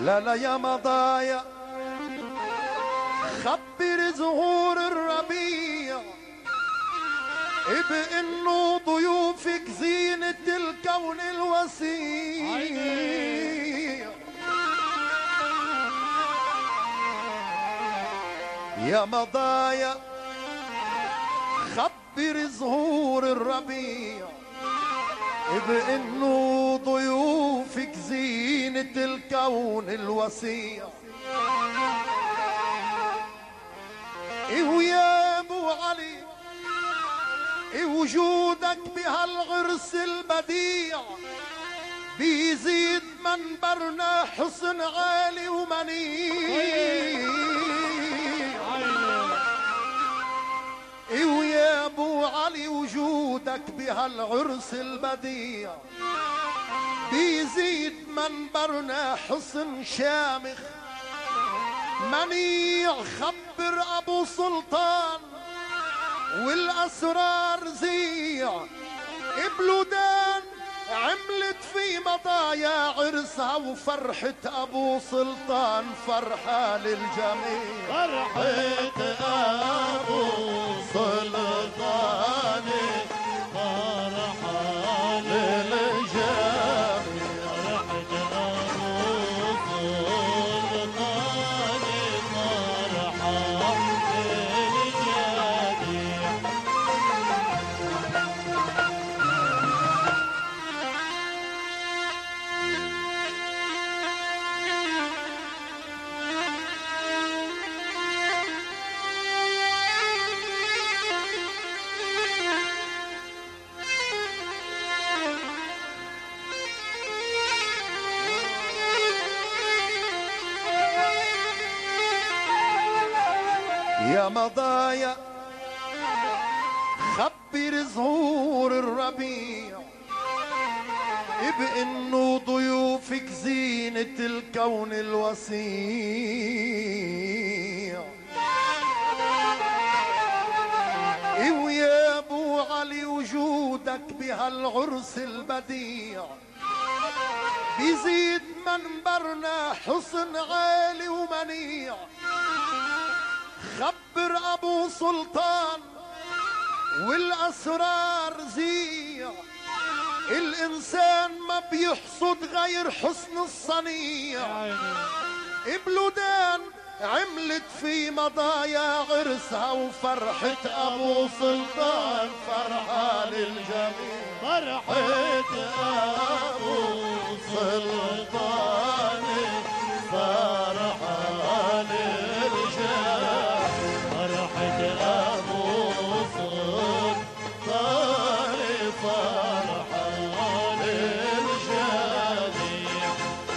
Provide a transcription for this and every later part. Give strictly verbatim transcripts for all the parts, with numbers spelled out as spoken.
لا لا يا مضايا خبر زهور الربيع بانه ضيوفك زينة الكون الوسيع. يا مضايا خبر زهور الربيع بانه ضيوفك زينة الكون الوسيع. ويا ابو علي وجودك بهالعرس البديع بيزيد منبرنا حسن عالي ومنيع. ويا ابو علي وجودك بهالعرس البديع بيزيد منبرنا حسن شامخ منيع. خبر ابو سلطان والاسرار زيع بلودان عملت في مضايا عرسها وفرحة ابو سلطان فرحة للجميع. فرحة ابو سلطان فرحة للجميع. فرحة ابو سلطان فرحة يا مضايا خبر زهور الربيع بانه ضيوفك زينة الكون الوسيع. ويا ابو علي وجودك بهالعرس البديع بيزيد منبرنا حسن عالي ومنيع. خبر ابو سلطان والاسرار زيع الانسان ما بيحصد غير حسن الصنيع. بلودان عملت في مضايا عرسها وفرحة ابو سلطان فرحة للجميع. فرحة ابو سلطان فرحة للجميع. فرحة ابو سلطان فرحة للجميع.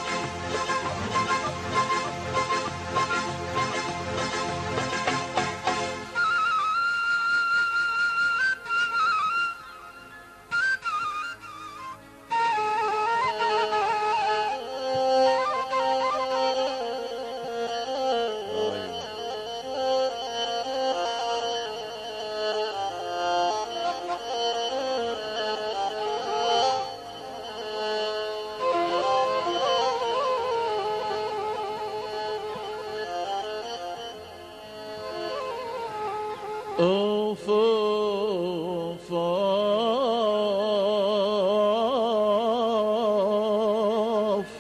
اوف اوف اوف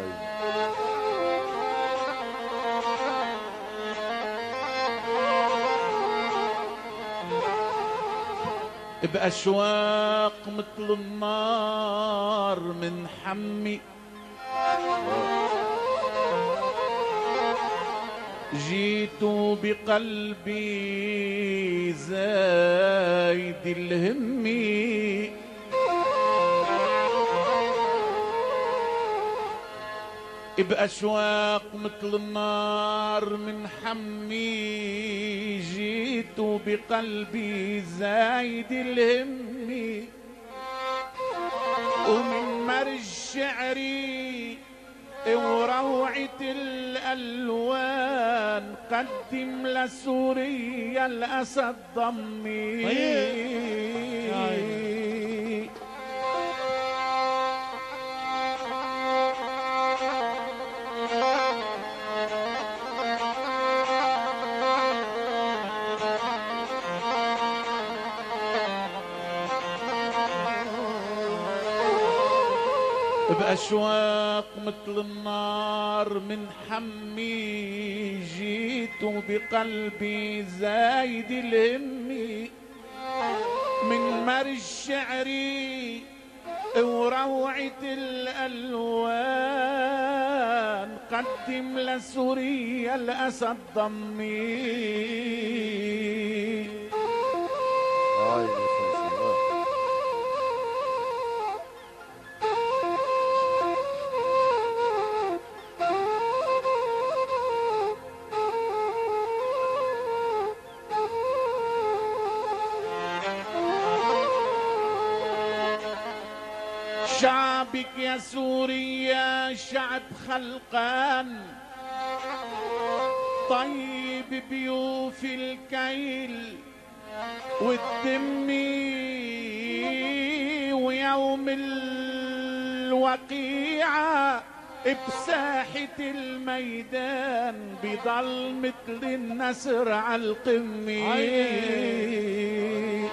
بأشواق مثل النار من حمي جيت بقلبي زايد الهمي بأشواق مثل النار من حمي جيت بقلبي زايد الهمي ومن مرج شعري وروعة الألوان قدم لسوريا الأسد ضمي. بأشواق مثل النار من حمي جيت وبقلبي زايد الهمي من مر شعري وروعة الألوان قدم لسوريا الأسد ضمي شعبك يا سوريا شعب خلقان طيب بيوف الكيل والدمي ويوم الوقيعة بساحة الميدان بضل مثل النسر على القمة.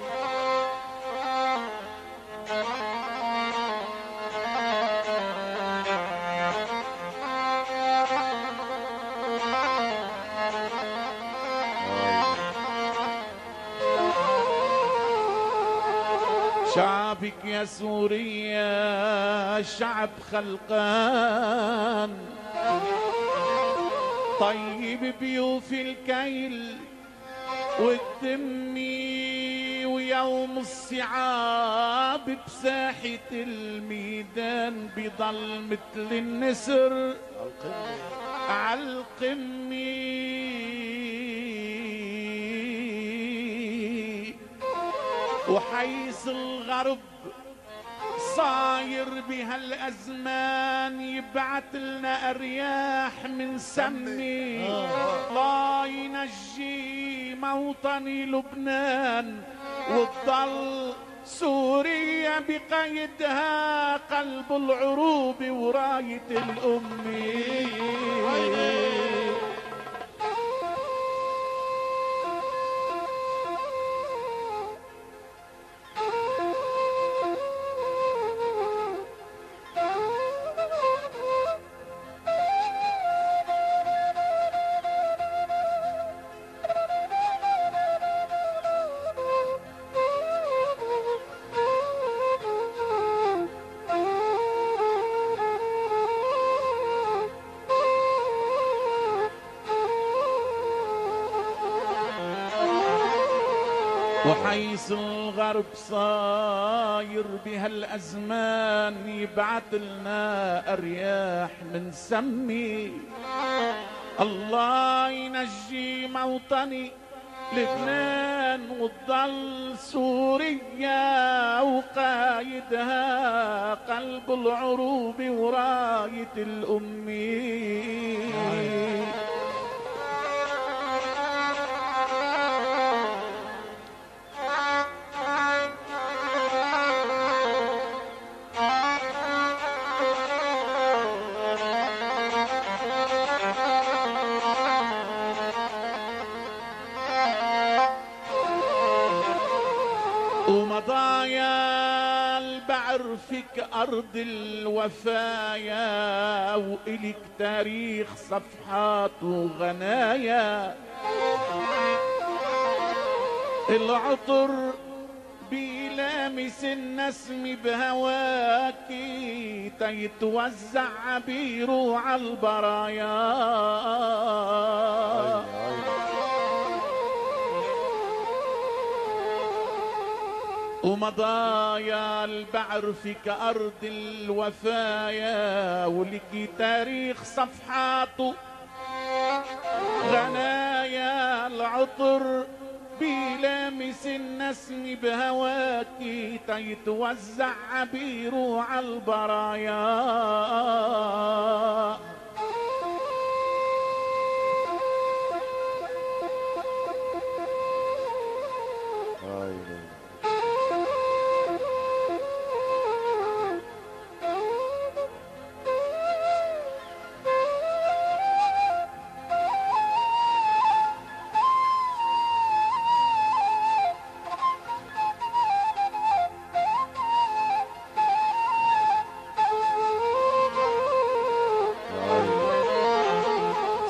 شعبك يا سوريا شعب خلقان طيب بيوف الكيل والدمي ويوم الصعاب بساحة الميدان بضل مثل النسر عالقمة. وحيث الغرب صاير بهالأزمان يبعت لنا أرياح من سمي الله ينجي موطني لبنان وتضل سوريا بقيدها قلب العروب وراية الأمي. وحيث الغرب صاير بهالأزمان يبعث لنا أرياح من سمي الله ينجي موطني لبنان وتضل سوريا وقايدها قلب العروب وراية الأمي. ومضايا البعر فيك أرض الوفايا وإلك تاريخ صفحات وغنايا العطر بيلامس النسم بهواكي تيتوزع عبيره على البرايا. ومضايا البعر فيك أرض الوفايا ولك تاريخ صفحاته غنايا العطر بيلامس النسم بهواكي تيتوزع عبيره على البرايا.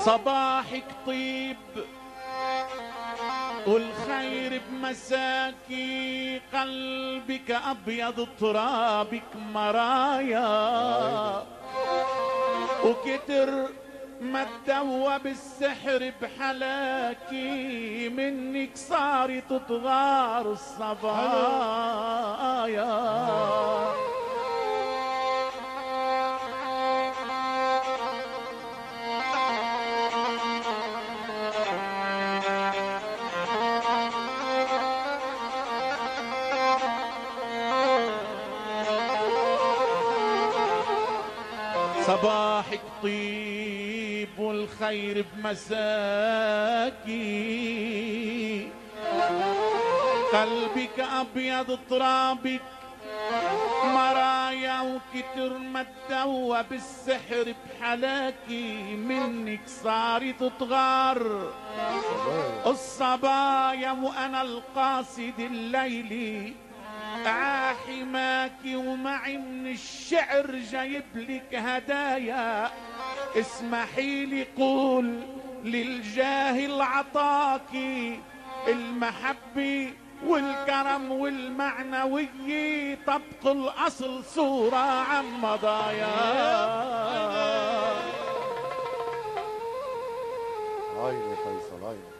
صباحك طيب والخير بمساكي، قلبك أبيض ترابك مرايا، وكتر ما تدوى بالسحر بحلاكي، منك صارت تغار الصبايا. صباحك طيب والخير بمساكي، قلبك أبيض ترابك مرايا، وكتر ما تدوى بالسحر بحلاكي، منك صارت تغار الصبايا. وأنا القاصد الليلي عاحماكي، ومعي من الشعر جايب لك هدايا. اسمحي لي قول للجاهل عطاكي، المحبة والكرم والمعنوي، طبق الأصل صورة عن مضايا. عيني فيصل عيني.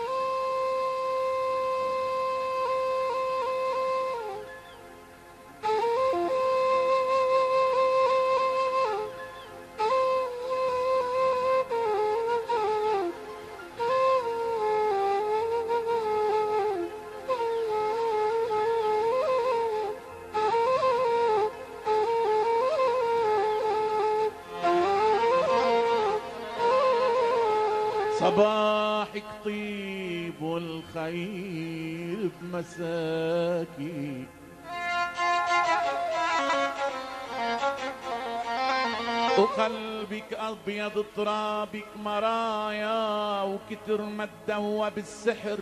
صباحك طيب والخير بمساكي، وقلبك أبيض ترابك مرايا، وكتر ما تدوى بالسحر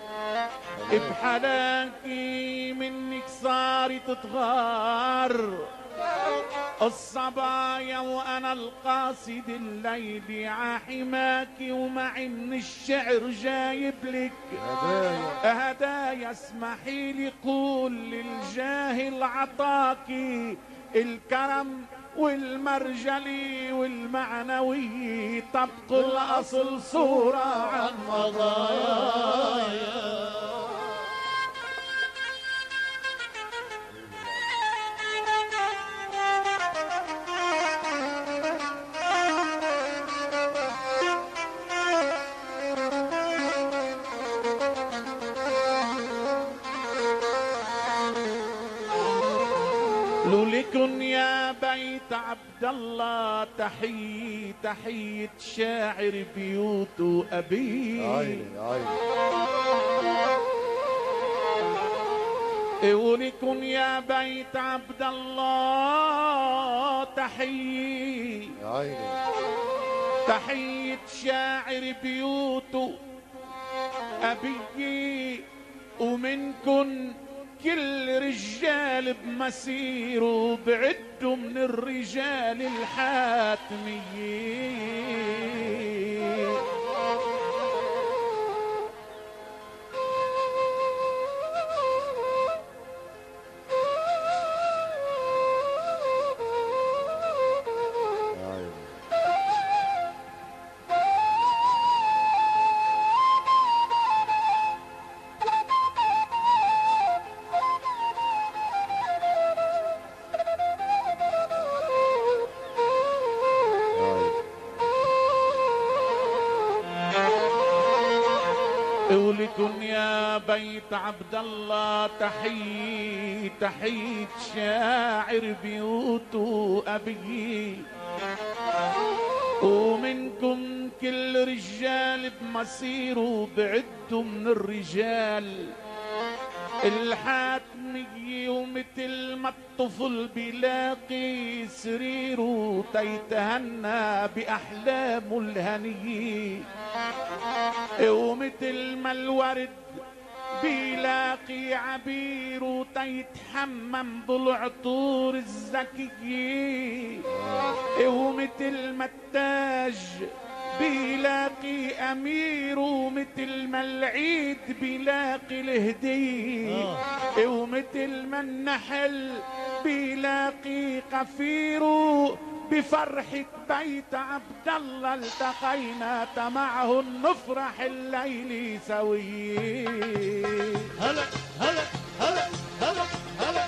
بحلاكي، منك صارت تغار الصبايا. وأنا القاصد الليل عاحماكي، ومعي من الشعر جايب لك هدايا, هدايا. اسمحي لي قول للجاهل عطاكي، الكرم والمرجلي والمعنوي، طبق الأصل صورة عن مضايا. لكن يا بيت عبد الله تحية تحية شاعر بيوت أبي. عيني عيني. ولكن يا بيت عبد الله تحية عيني تحية شاعر بيوت أبي، ومنكن كل رجال بمسيره بعدوا من الرجال الحاتميين. ولكن يا بيت عبد الله تحية تحية شاعر بيوت أبي، ومنكم كل رجال بمصيره بعدوا من الرجال الحاتمية، ومثل ما الطفل بيلاقي سريره تيتهنى بأحلامه الهنية، ومثل ما الورد بيلاقي عبيره تيتحمم بالعطور الزكية، ومثل ما التاج بيلاقي أميره مثل ما العيد بيلاقي الهدية، ومثل ما النحل بيلاقي قفيره. بفرحة بيت عبد الله التقينا معه نفرح الليل سوية. هلا هلا هلا هلا هلا.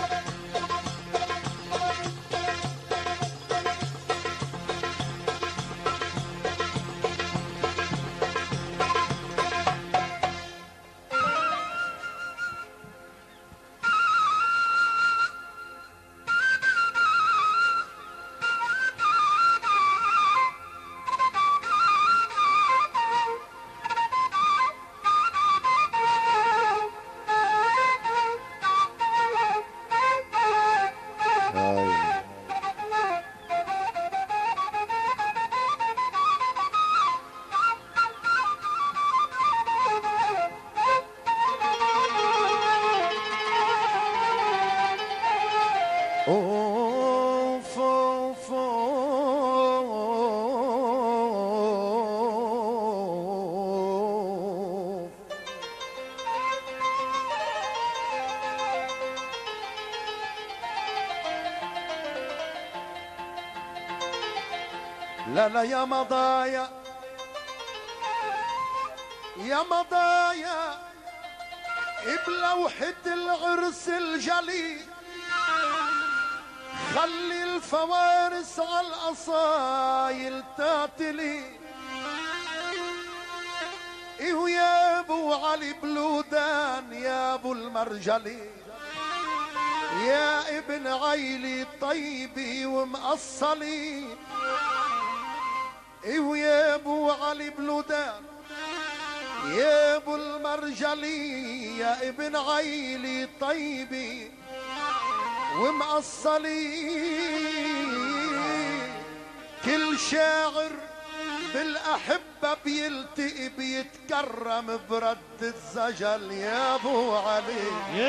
أوف أوف أوف. لا لا يا مضايا يا مضايا بلوحة العرس الجلي، خلي الفوارس على الأصايل تعتلي. ويا ابو علي بلودان يا ابو المرجلي، يا ابن عيلي طيبي ومقصلي. ويا ابو علي بلودان يا ابو المرجلي، يا ابن عيلي طيبي ومقصلي. كل شاعر بالأحبة بيلتقي بيتكرم برد الزجل. يا ابو علي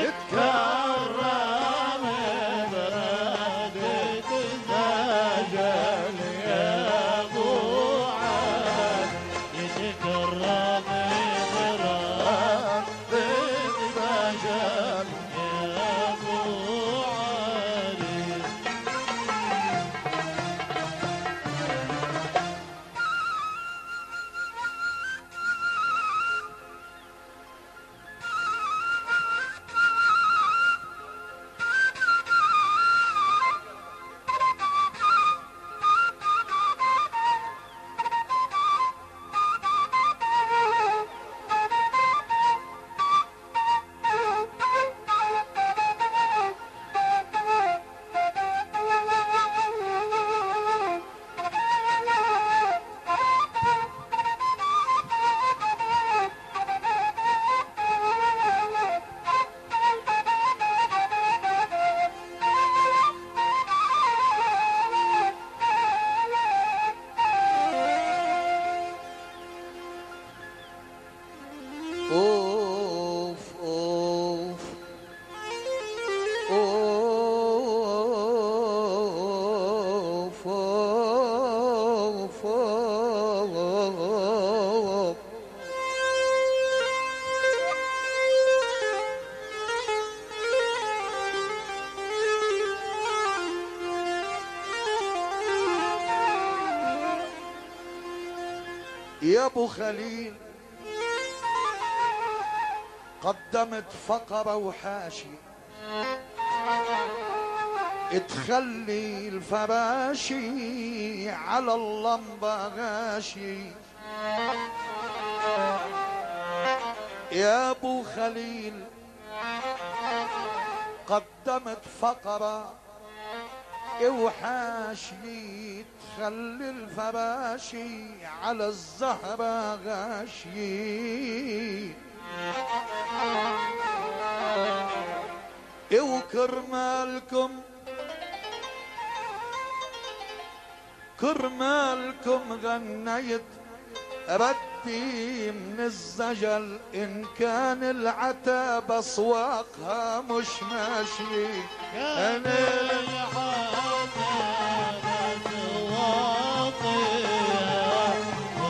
يتكرم برد الزجل، يا ابو علي يتكرم برد الزجل، يا ابو علي. أوف أوف أوف أوف أوف. يا ابو خليل قدمت فقرة وحاشي، تخلي الفراشي على اللمبة غاشي. يا ابو خليل قدمت فقرة وحاشي، تخلي الفراشي على الزهرة غاشي. وكرمالكم كرمالكم غنيت ردي من الزجل، إن كان العتاب أسواقها مش ماشي. كان العتاب أسواقها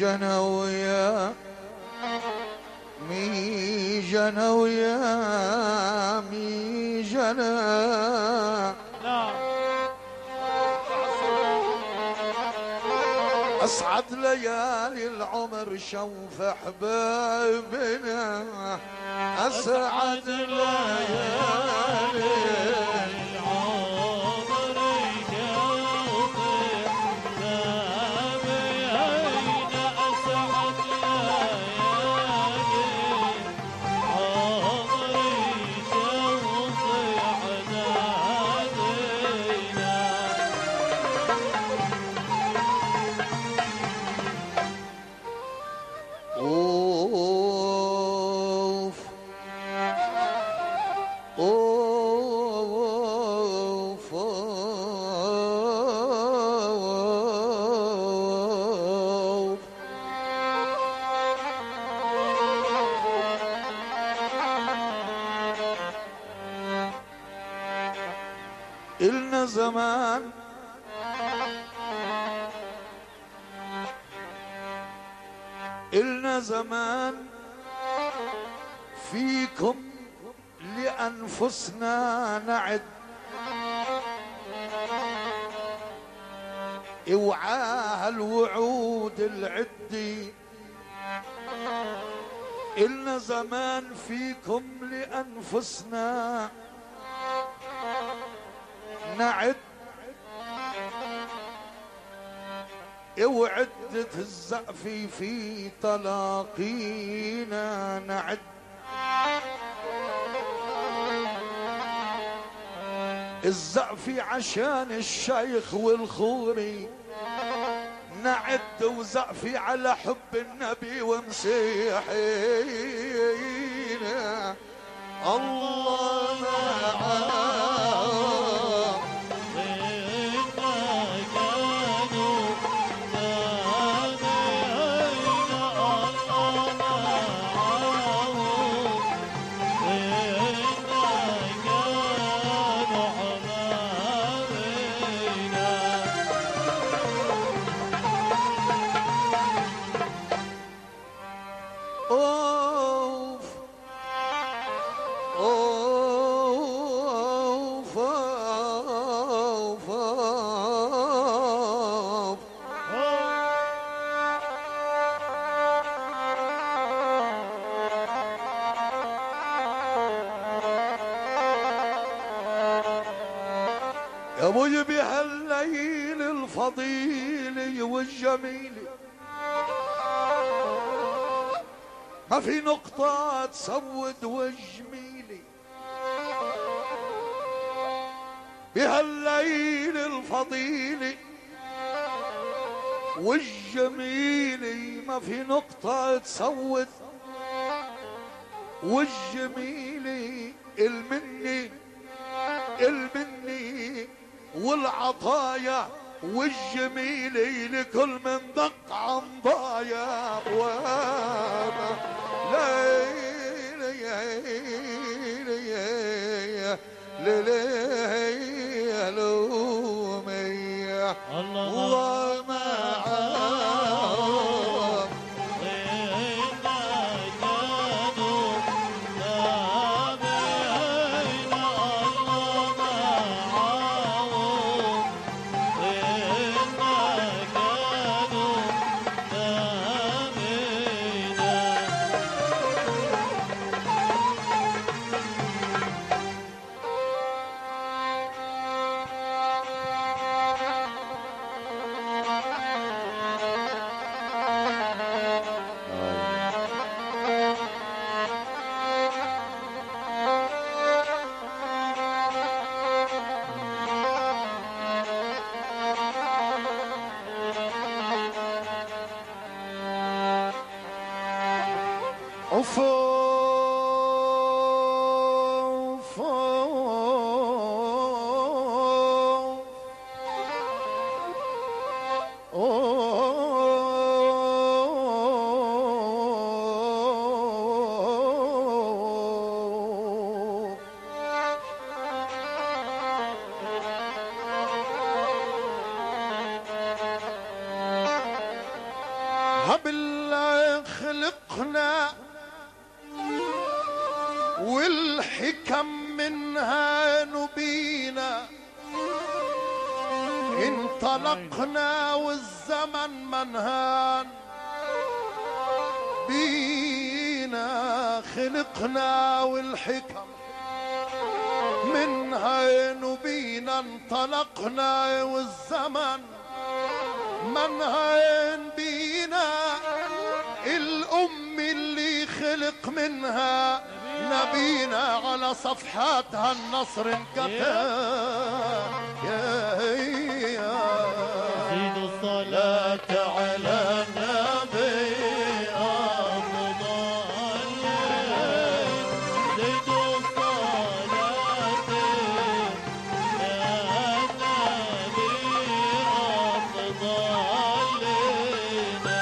جنى ويا مي جنى ويا مي جنى أسعد ليالي العمر شوف أحبابنا أسعد ليالي العمر شوف أحبابنا أسعد ليالي عمري شوف أحبابنا أوف أوف أوف إلنا زمان إلنا زمان فيكم لأنفسنا نعد اوعاها الوعود العدي إلنا زمان فيكم لأنفسنا نعد وعدة الزقف في طلاقينا نعد الزقف عشان الشيخ والخوري نعد وزقفي على حب النبي ومسيحينا الله معاه أوف أوف أوف أوف يا ابوي بهالليل الفضيل والجميل ما في نقطة تسود وجميلي بهالليل الفضيل والجميلي ما في نقطة تسود والجميلي المني المني والعطايا والجميلي لكل من دق عن ضايا وانا ليلي ليلي لومي الله معاه أوف بالله خلقنا والحكم منها نبينا، انطلقنا والزمن منهان بينا، خلقنا والحكم منها نبينا، انطلقنا والزمن منها بينا، الأم اللي خلق منها نبينا على صفحاتها النصر انكتب. يا زيد الصلاة على النبي أفضل، زيد الصلاة يا نبي أفضل لنا.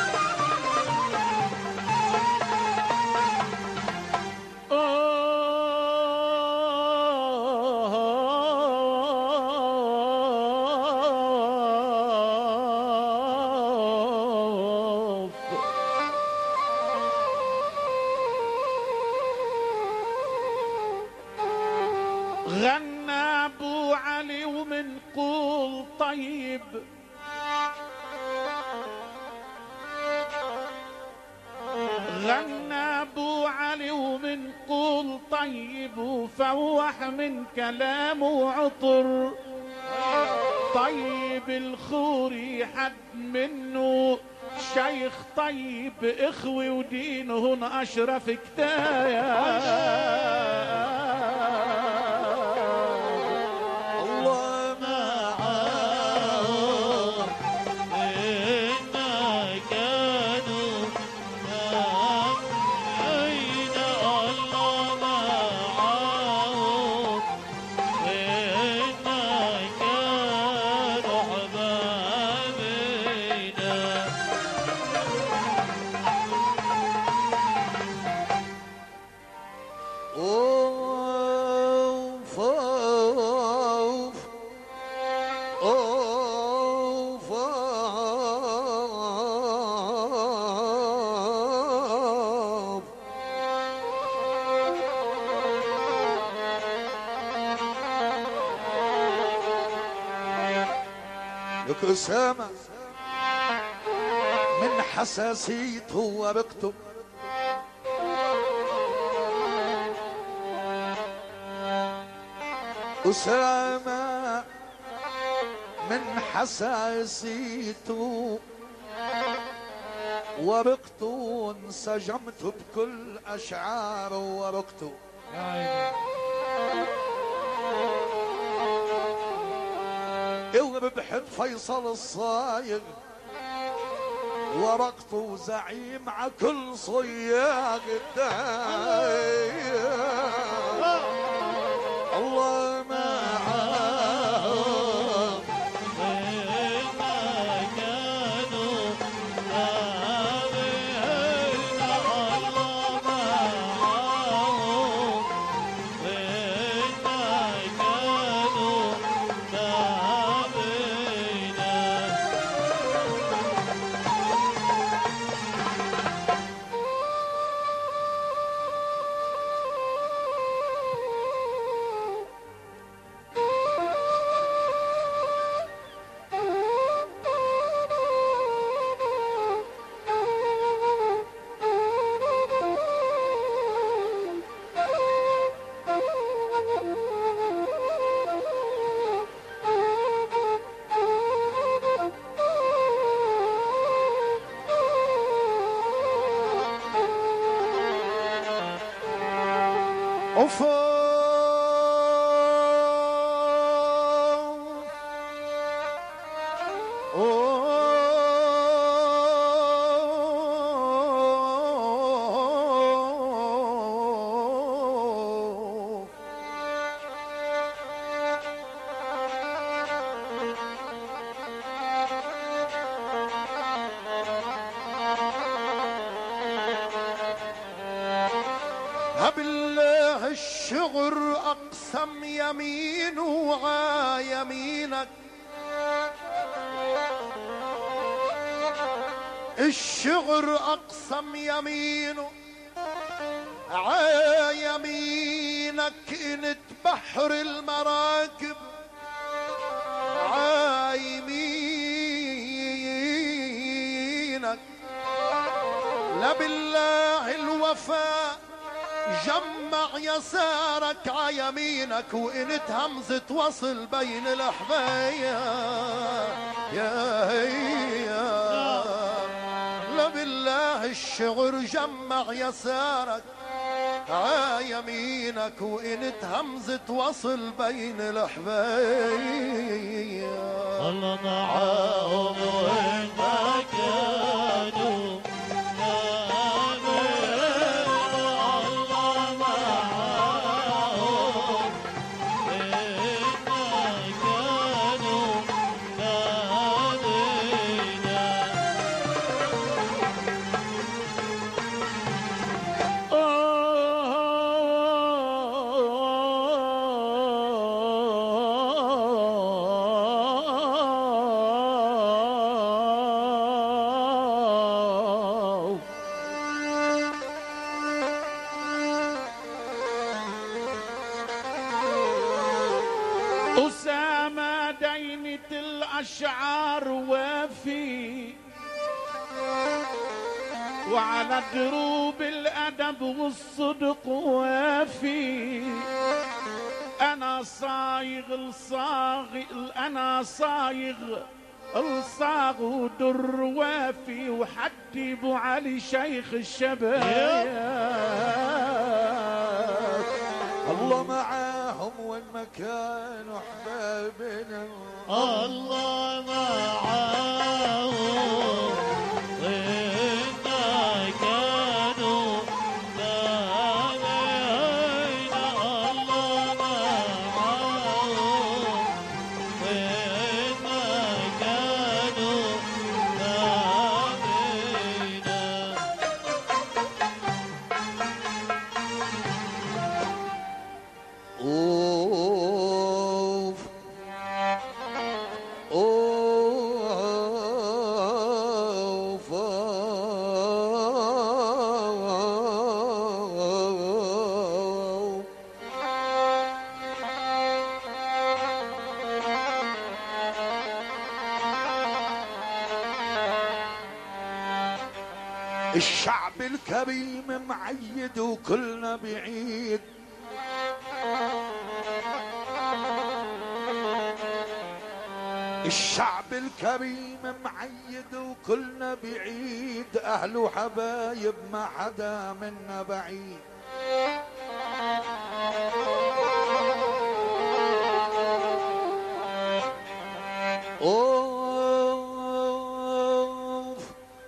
غنى ابو علي ومن قول طيب، غنى ابو علي ومن قول طيب، وفوح من كلامه عطر طيب، الخوري حد منه شيخ طيب، اخوي ودينهن اشرف كتاب. لك أسامة من حساسيته وبكتب، أسامة من حساسيته وبكتو، انسجمت بكل أشعاره وبكتو. اللي بحب فيصل الصايغ ورقته زعيم ع كل صياغ الداير، الله معاه وين ما كانوا آمين، الله معاهم وين ما كانوا بالله الشغر أقسم يمينه ع يمينك، الشغر أقسم يمينه عيمينك انت بحر المراكب عيمينك لا بالله الوفاء جمع يسارك عيمينك وانت همزة وصل بين الأحبايا يا هيا لا بالله الشغر جمع يسارك عيمينك وانت همزة وصل بين الأحبايا الله معاهم وين ما كانوا أسامة دينة الأشعار وافي وعلى دروب الأدب والصدق وافي أنا صايغ الصاغ أنا صايغ الصاغ ودر وافي وحدي ابو علي شيخ الشباب الله معاهم وين ما كانوا احبابنا الله معاهم وين ما كانوا نادينا الله معاهم وين ما كانوا نادينا اوف اوف الشعب الكريم معيد وكلنا بعيد الشعب الكريم معيد وكلنا بعيد أهل وحبايب ما حدا منا بعيد أوف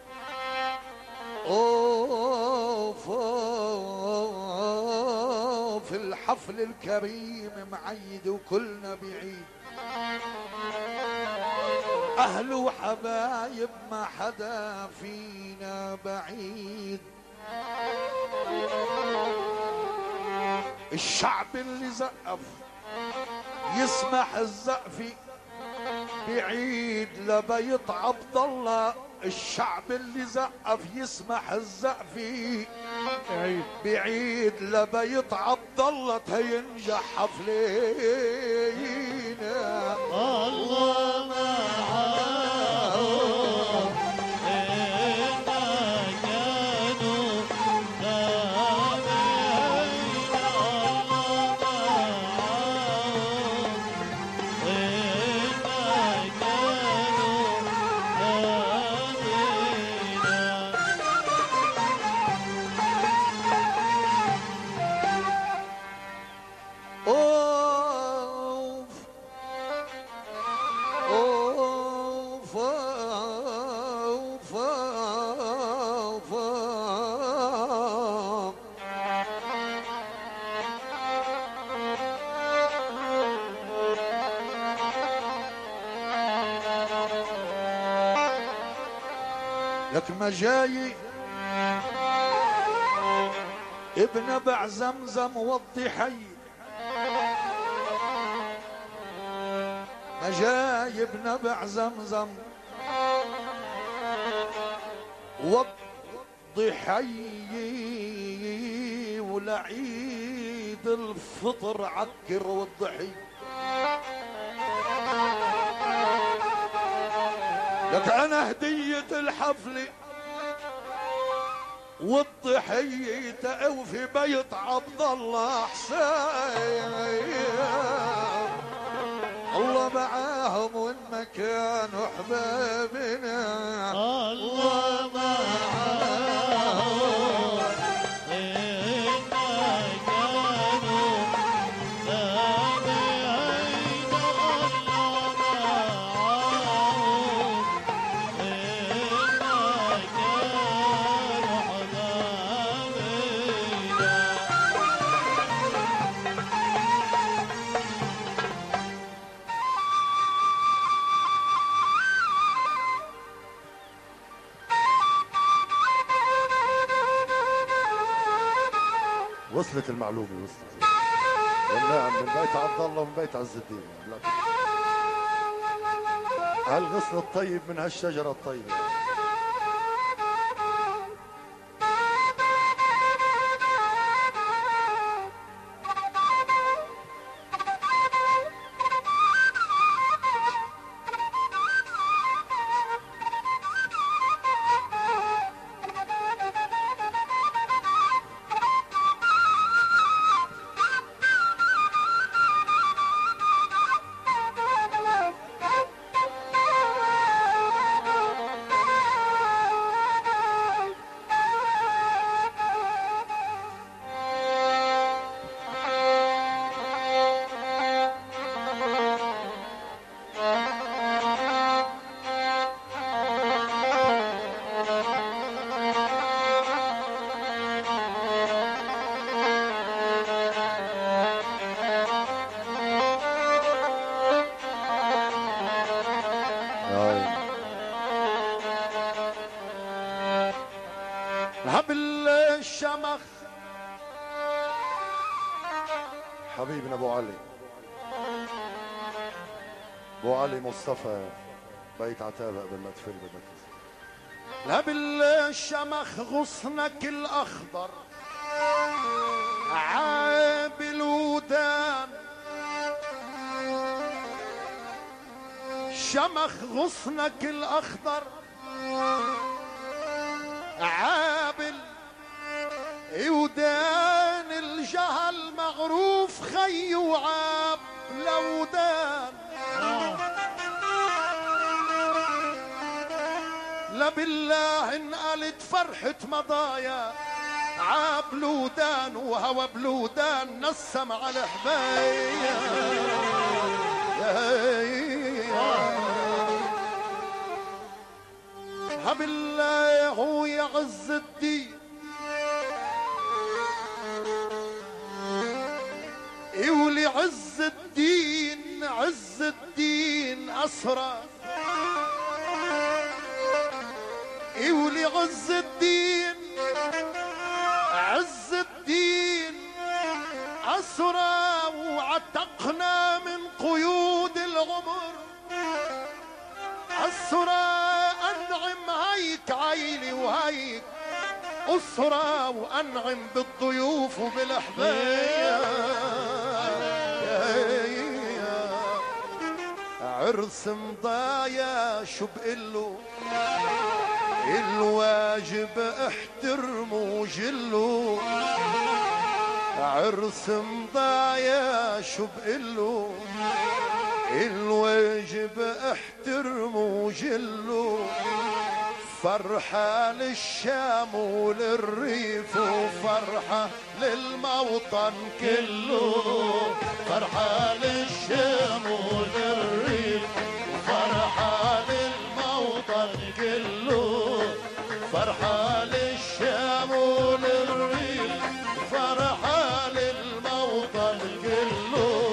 أوف أوف الحفل الكريم معيد وكلنا بعيد أهل وحبايب ما حدا فينا بعيد الشعب اللي زقف يسمح الزقف بعيد لبيت عبد الله الشعب اللي زقف يسمح الزقف بعيد لبيت عبد الله تينجح حفلينا الله معاهم وين ما كانوا نادينا الله معاهم وين ما كانوا نادينا أوف أوف أوف أوف لك ما جاي ابن بع زمزم والضحي ما جاي ابن بع زمزم والضحي ولعيد الفطر عكر والضحي لك انا هدية الحفل والضحية او في بيت عبد الله حسين الله معاهم وين ما كانوا احبابنا الله معاهم وين ما كانوا تابعين الله معاهم وين ما كانوا وصلت المعلومة وصلت. والنعم من بيت عبد الله ومن بيت عز الدين. هالغصن الطيب من هالشجرة الطيبة. هبل الشمخ حبيبنا ابو علي ابو علي مصطفى بيت عتابة قبل ما تفل بدك هبل الشمخ غصنك الاخضر عابل ودان شمخ غصنك الاخضر عابل ودان الجهل معروف خي وعاب لودان لا بالله انقلت فرحة مضايا عاب لودان وهوى بلودان نسم على حبايا بالله يا عز الدين يولي عز الدين عز الدين أسرى يولي عز الدين عز الدين أسرى وعتقنا من قيود العمر أسرى أنعم هيك عيلي وهيك أسرى وأنعم بالضيوف وبالأحباب عرس مضايا شو بقله الواجب احترموا جلو عرس مضايا شو بقله الواجب احترموا جلو فرحة للشام وللريف وفرحة للموطن كله فرحة للشام وللريف وفرحة للموطن كله فرحة للشام وللريف فرحة للموطن كله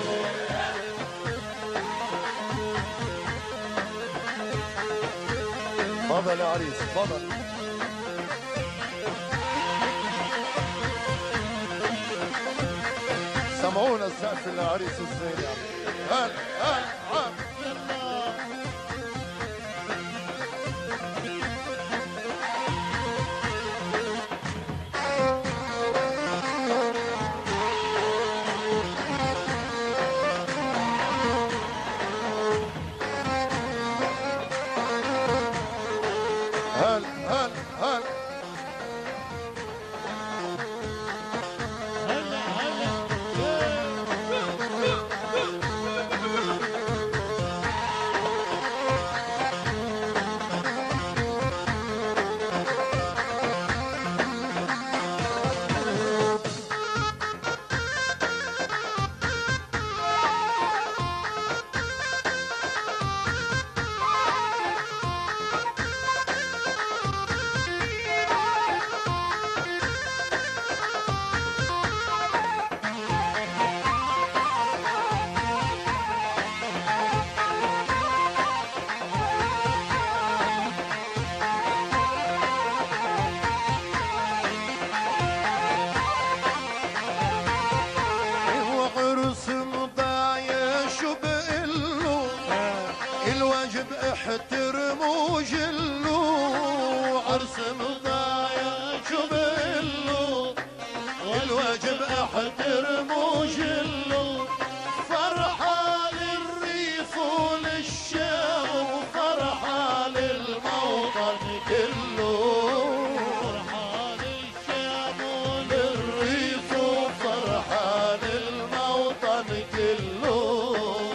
تفضل يا عريس تفضل سمعونا السقف للعريس الزين يا عم هلا هلا وجلو عرس مضايا شبلو الواجب احترم وجلو فرحة للريف وللشام وفرحة للموطن كله فرحة للشام وللريف وفرحة للموطن كله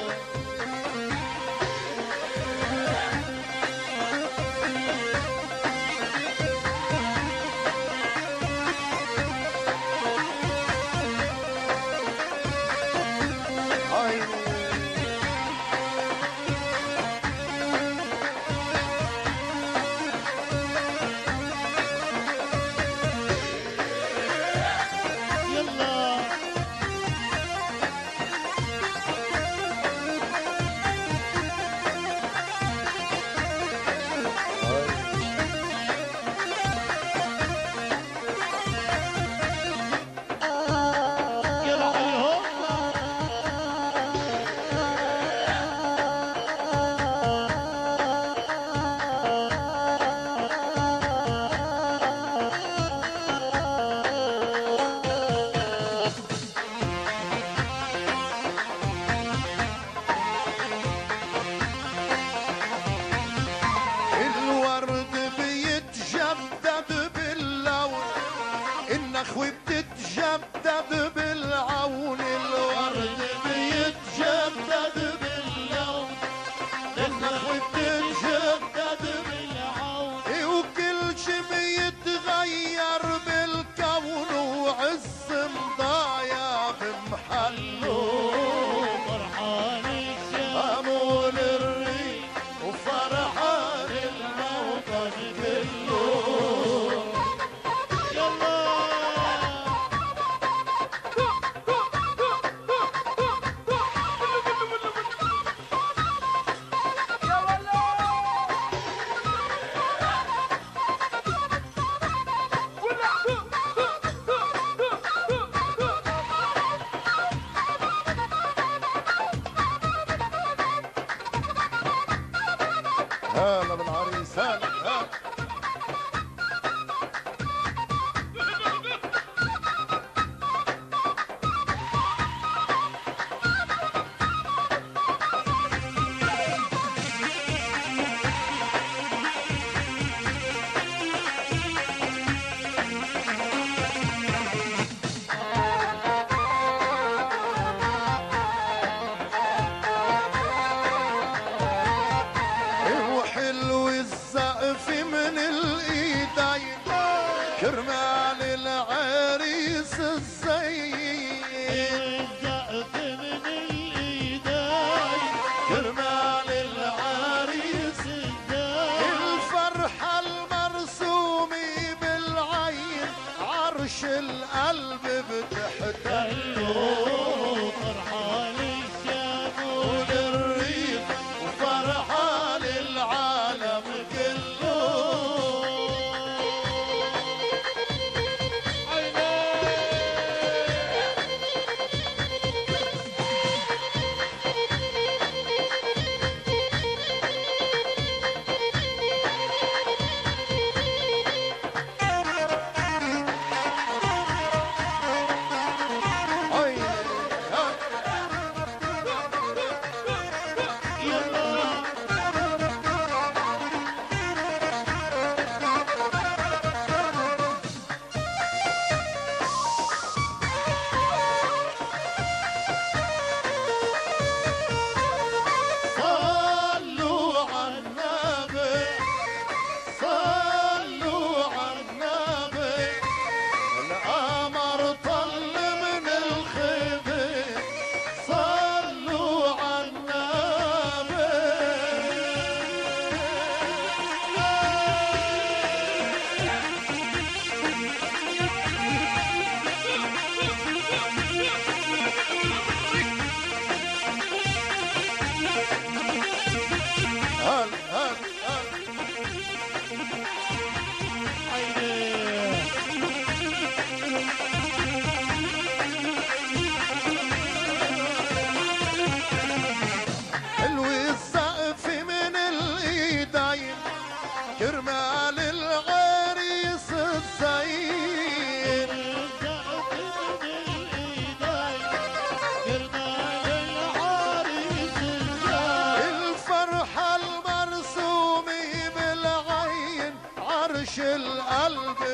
النخوة بتتجدد بالعون الورد بيتجدد باللون النخوة بتتجدد بالعون وكل شي بيتغير بالكون وعز مضايا بمحله فرحان الشام وللريف وفرحان الموطن كله هلا بالعريس هلا هلا كرمال العريس الزين الزقف من الايدين كرمال العريس الزين الفرحة المرسومة بالعين عرش القلب بتحتله فرحة للشام وللريف وفرحة للعالم كله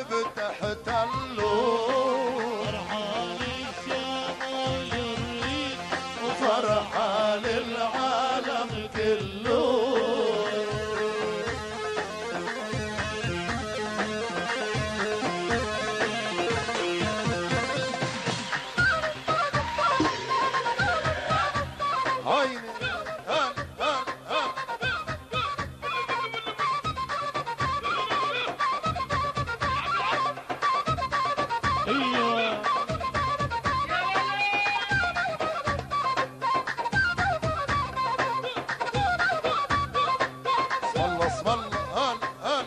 بتحتلوا فرحان الشمال الريف وفرحة للعالم كله. عيني هان هان هان ايوه اسم الله اسم الله هان هان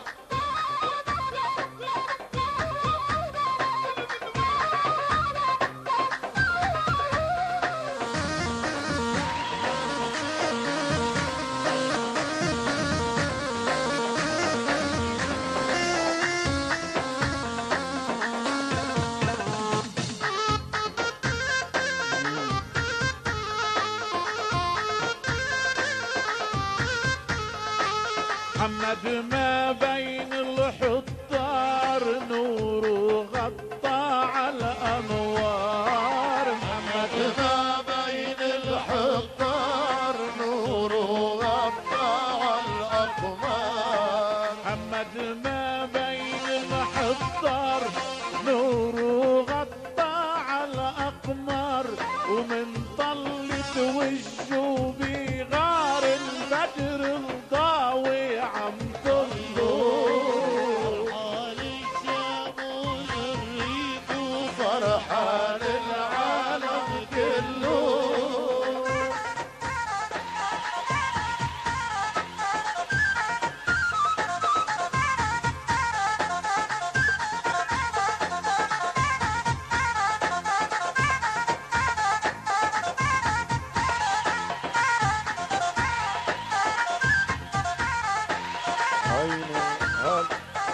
محمد ما بين الحطار نور غطى على الانوار. محمد ما بين الحطار نور غطى على الأقمار. محمد ما بين الحطار نور غطى على اقمار. ومن طلت وجهه بغار البدر الضاوي عم تنظر. فرحان الشمال الريف فرحان العالم كله. عيني هان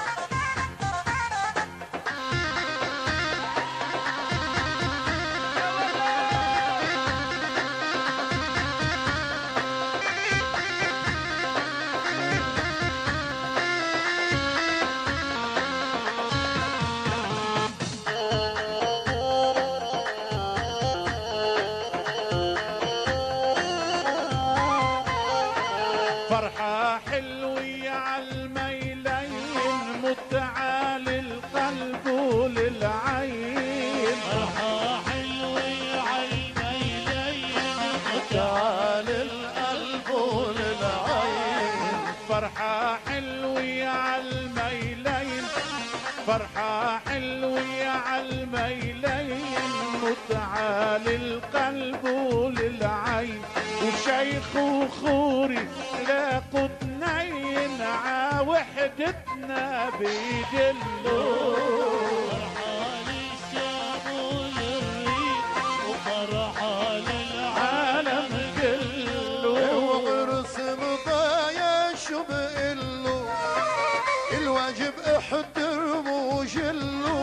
فرحة حلوة عالميلين متعة للقلب وللعين. فرحة حلوة عالميلين تعال القلب وللعين. فرحة حلوة عالميلين فرحة حلوة عالميلين متعة للقلب وللعين. وشيخ وخوري لاقوا اثنين ع وحدتنا بيدلوا. فرحان الشمال الريف وفرحان عالم كله. وغرس مضايا شو بقله الواجب احترم وجله.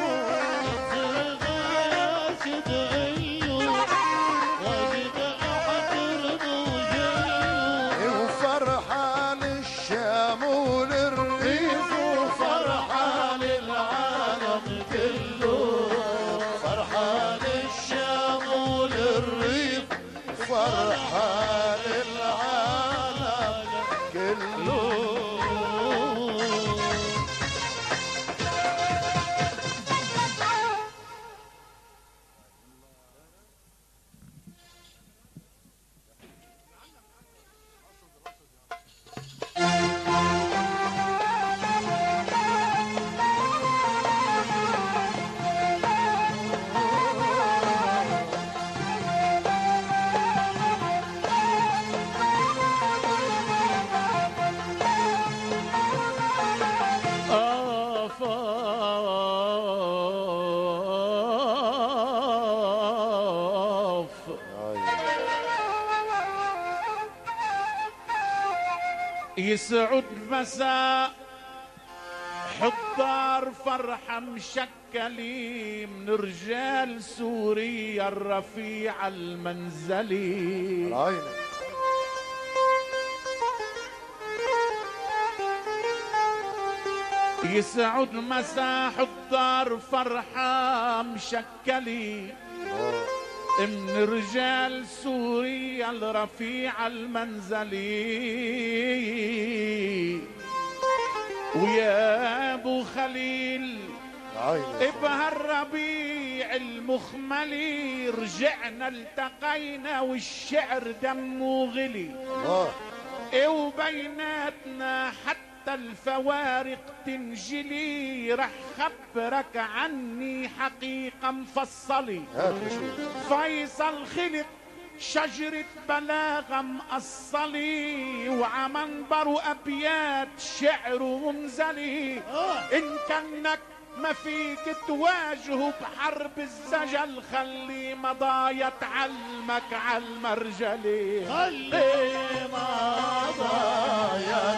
وفرحان الشام وللريف وفرحان العالم كله. فرحان الشام وللريف فرحان العالم كله. يسعد مساء حضار فرحة مشكلين من رجال سوريا الرفيع المنزلي. عيني يسعد مساح الدار فرحة مشكلي من رجال سوريا الرفيع المنزلي. ويا ابو خليل بهالربيع المخملي رجعنا التقينا والشعر دمه غلي. وبيناتنا حتى الفوارق تنجلي. رح خبرك عني حقيقة مفصلي. فيصل خلق شجرة بلاغة مقصلي وعمنبر أبيات شعر منزلي. إن كانك ما فيك تواجهه بحرب الزجل خلي مضايا تعلمك عالمرجلي. خلي مضايا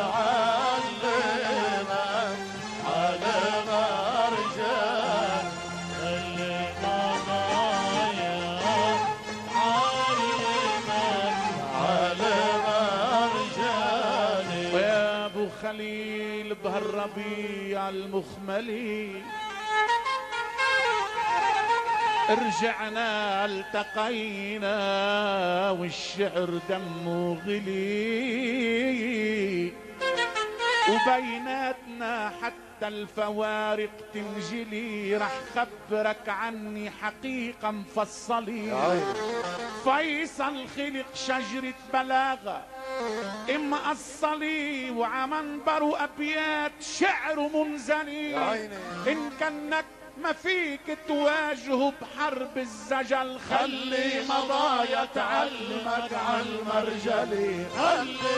تعلمك عالمرجل. خلي مضايا تعلمك عالمرجل. ويا ابو خليل بهالربيع المخملي رجعنا التقينا والشعر دمه غلي. وبيناتنا حتى الفوارق تنجلي. رح خبرك عني حقيقة مفصلي. فيصل خلق شجرة بلاغة مقصلي وعمنبر أبيات شعر منزلي. إن كانك ما فيك تواجهه بحرب الزجل خلي مضايا تعلمك عالمرجلي. خلي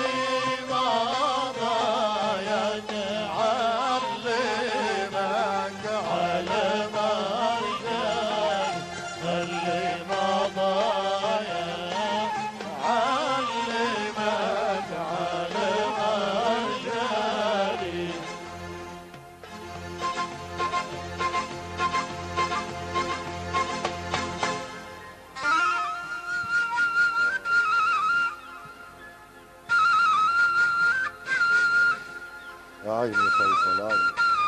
مضايا تعلمك عالمرجل. خلي مضايا تعلمك عالمرجل. يا عيني فيصل عيني.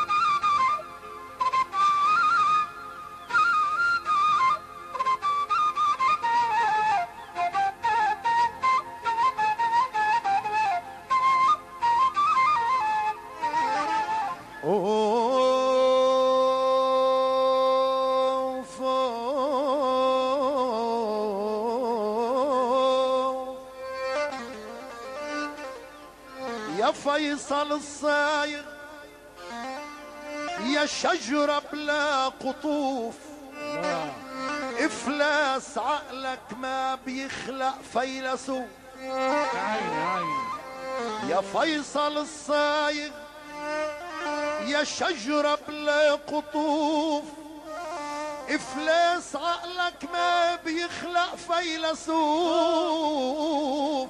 يا فيصل الصايغ يا شجرة بلا قطوف. افلاس عقلك ما بيخلق فيلسوف. عيني عيني يا فيصل الصايغ يا شجرة بلا قطوف. افلاس عقلك ما بيخلق فيلسوف.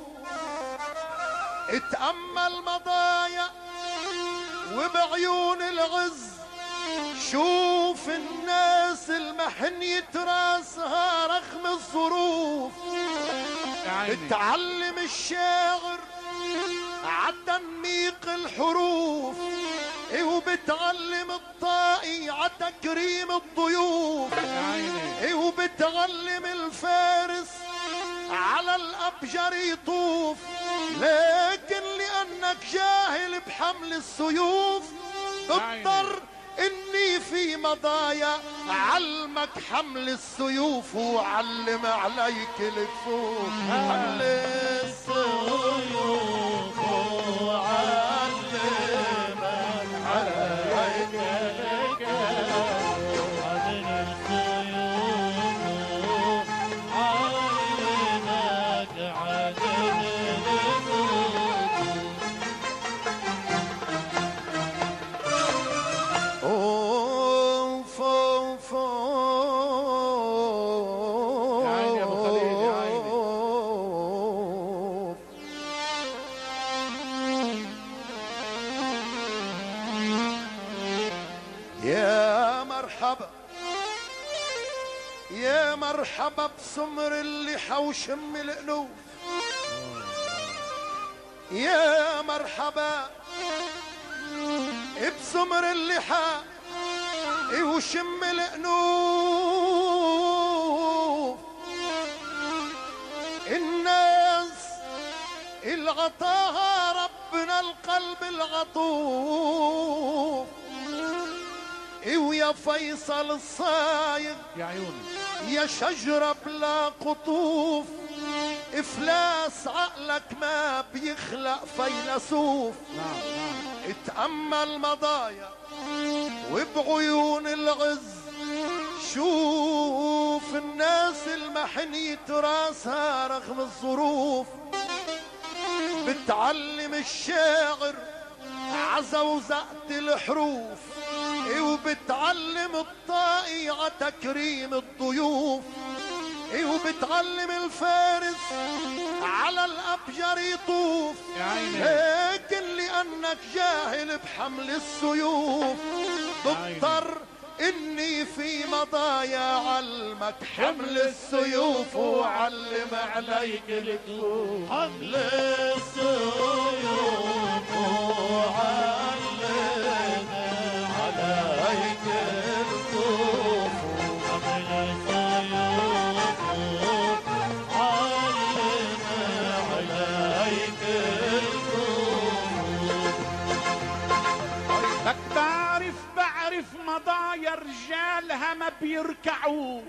اتأمل مضايا وبعيون العز شوف الناس المحنية راسها رغم الظروف. اتعلم الشاعر عتنميق الحروف وبتعلم الطائي عتكريم الضيوف. وبتعلم الفارس على الأبجر يطوف. لكن لأنك جاهل بحمل السيوف اضطر إني في مضايا علمك حمل السيوف وعلم عليك الكفوف. حمل السيوف وعلمك عليك الكفوف. حمل السيوف علمك عليك يا مرحبا يا مرحبا بسمر اللي حوشم الألوف. يا مرحبا بسمر اللحى وشم الأنوف الناس العطاها ربنا القلب العطوف ويا فيصل الصايغ يا عيوني يا شجرة بلا قطوف إفلاس عقلك ما بيخلق فيلسوف. نعم نعم اتأمل مضايا وبعيون العز شوف الناس المحنية راسها رغم الظروف بتعلم الشاعر عزوزقة الحروف وبتعلم الطائع تكريم الضيوف وبتعلم الفارس على الأبجر يطوف لكن لأنك جاهل بحمل السيوف بضطر إني في مضايا علمك حمل السيوف وعلم عليك الكفوف. حمل السيوف وعلم عليك الكفوف. حمل السيوف وعلم عليك الكفوف. بدك تعرف بعرف مضايا رجالها ما بيركعوا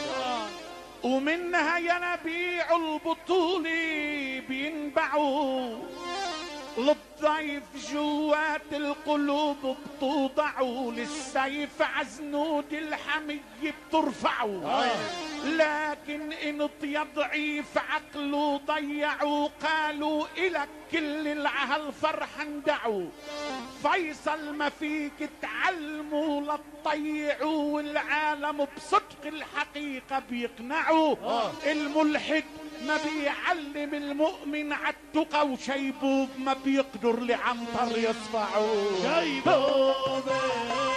ومنها ينابيع البطولة بينبعوا للضيف جوات القلوب بتوضعوا للسيف عزنود الحمية بترفعوا لكن ان يا ضعيف عقله ضيعوا قالوا إلك كل العهل فرحا دعوا فيصل ما فيك تعلموا لتطيعوا والعالم بصدق الحقيقة بيقنعوا الملحد ما بيعلم المؤمن عالتقى وشيبوب ما بيقدر لعنتر يصفعوا. شيبوب